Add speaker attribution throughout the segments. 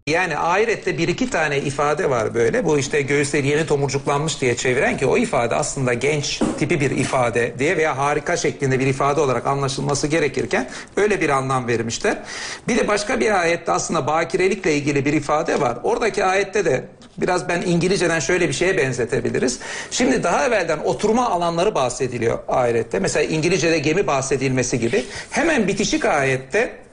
Speaker 1: Yani ahirette bir iki tane ifade var böyle. Bu işte göğüsleri yeni tomurcuklanmış diye çeviren, ki o ifade aslında genç tipi bir ifade diye veya harika şeklinde bir ifade olarak anlaşılması gerekirken öyle bir anlam vermişler. Bir de başka bir ayette aslında bakirelikle ilgili bir ifade var. Oradaki ayette de biraz ben İngilizceden şöyle bir şeye benzetebiliriz. Şimdi daha evvelden oturma alanları bahsediliyor ahirette. Mesela İngilizce'de gemi bahsedilmesi gibi. Hemen bitişik ayette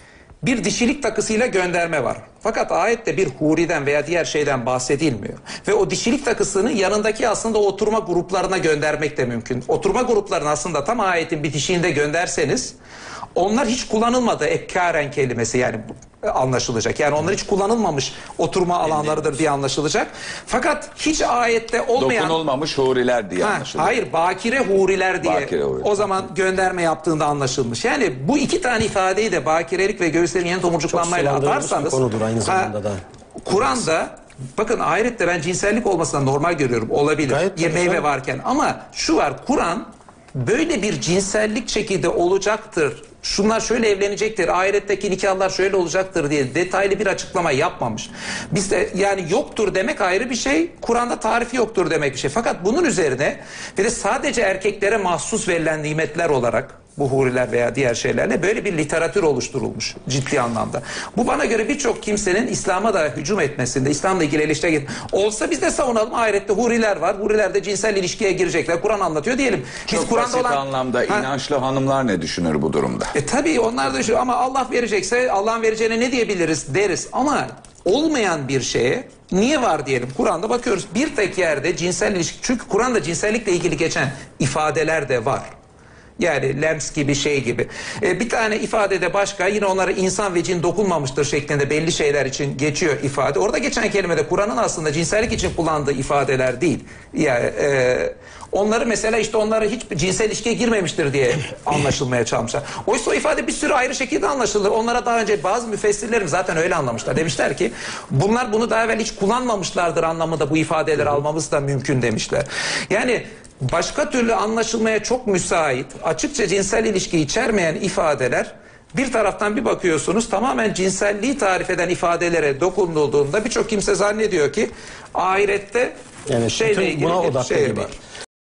Speaker 1: bir dişilik takısıyla gönderme var. Fakat ayette bir huriden veya diğer şeyden bahsedilmiyor. Ve o dişilik takısının yanındaki aslında oturma gruplarına göndermek de mümkün. Oturma gruplarını aslında tam ayetin bitişiğinde gönderseniz onlar hiç kullanılmadı. Ekkaren kelimesi yani anlaşılacak. Yani onlar hiç kullanılmamış oturma alanlarıdır diye anlaşılacak. Fakat hiç ayette olmayan...
Speaker 2: Dokunulmamış huriler diye anlaşılıyor.
Speaker 1: Hayır, bakire huriler diye
Speaker 2: Bakire huriler.
Speaker 1: O zaman gönderme yaptığında anlaşılmış. Yani bu iki tane ifadeyi de bakirelik ve göğüslerin yeni tomurcuklanmayla atarsanız...
Speaker 3: konudur aynı zamanda da.
Speaker 1: Kur'an'da bakın ahirette ben cinsellik olmasına normal görüyorum. Olabilir.
Speaker 3: Gayet
Speaker 1: meyve varken. Ama şu var, Kur'an böyle bir cinsellik şekilde olacaktır, şunlar şöyle evlenecektir, ahiretteki nikahlar şöyle olacaktır diye detaylı bir açıklama yapmamış. Biz de yani yoktur demek ayrı bir şey, Kur'an'da tarifi yoktur demek bir şey. Fakat bunun üzerine bir de sadece erkeklere mahsus verilen nimetler olarak bu huriler veya diğer şeylerle böyle bir literatür oluşturulmuş ciddi anlamda. Bu bana göre birçok kimsenin İslam'a da hücum etmesinde, İslam'la ilgili eleştiri olsa biz de savunalım, ahirette huriler var. Huriler de cinsel ilişkiye girecekler. Kur'an anlatıyor diyelim. Biz
Speaker 2: Çok
Speaker 1: Kur'an'da
Speaker 2: basit
Speaker 1: olan
Speaker 2: anlamda inançlı hanımlar ne düşünür bu durumda?
Speaker 1: Tabii onlar da şu, ama Allah verecekse Allah'ın vereceğine ne diyebiliriz deriz, ama olmayan bir şeye niye var diyelim. Kur'an'da bakıyoruz bir tek yerde cinsel ilişki, çünkü Kur'an'da cinsellikle ilgili geçen ifadeler de var. Yani lems gibi, şey gibi. Bir tane ifadede başka, yine onlara insan ve cin dokunmamıştır şeklinde belli şeyler için geçiyor ifade. Orada geçen kelimede Kur'an'ın aslında cinsellik için kullandığı ifadeler değil. Yani onları mesela işte onları hiç cinsel ilişkiye girmemiştir diye anlaşılmaya çalışmışlar. Oysa o ifade bir sürü ayrı şekilde anlaşılır. Onlara daha önce bazı müfessirlerim zaten öyle anlamışlar. Demişler ki bunlar bunu daha evvel hiç kullanmamışlardır anlamında bu ifadeleri almamız da mümkün demişler. Yani başka türlü anlaşılmaya çok müsait, açıkça cinsel ilişki içermeyen ifadeler, bir taraftan bir bakıyorsunuz tamamen cinselliği tarif eden ifadelere dokunulduğunda birçok kimse zannediyor ki ahirette
Speaker 3: evet,
Speaker 1: şeyle ilgili
Speaker 3: buna
Speaker 1: bir
Speaker 3: odaklı
Speaker 1: şey
Speaker 3: gibi.
Speaker 1: var.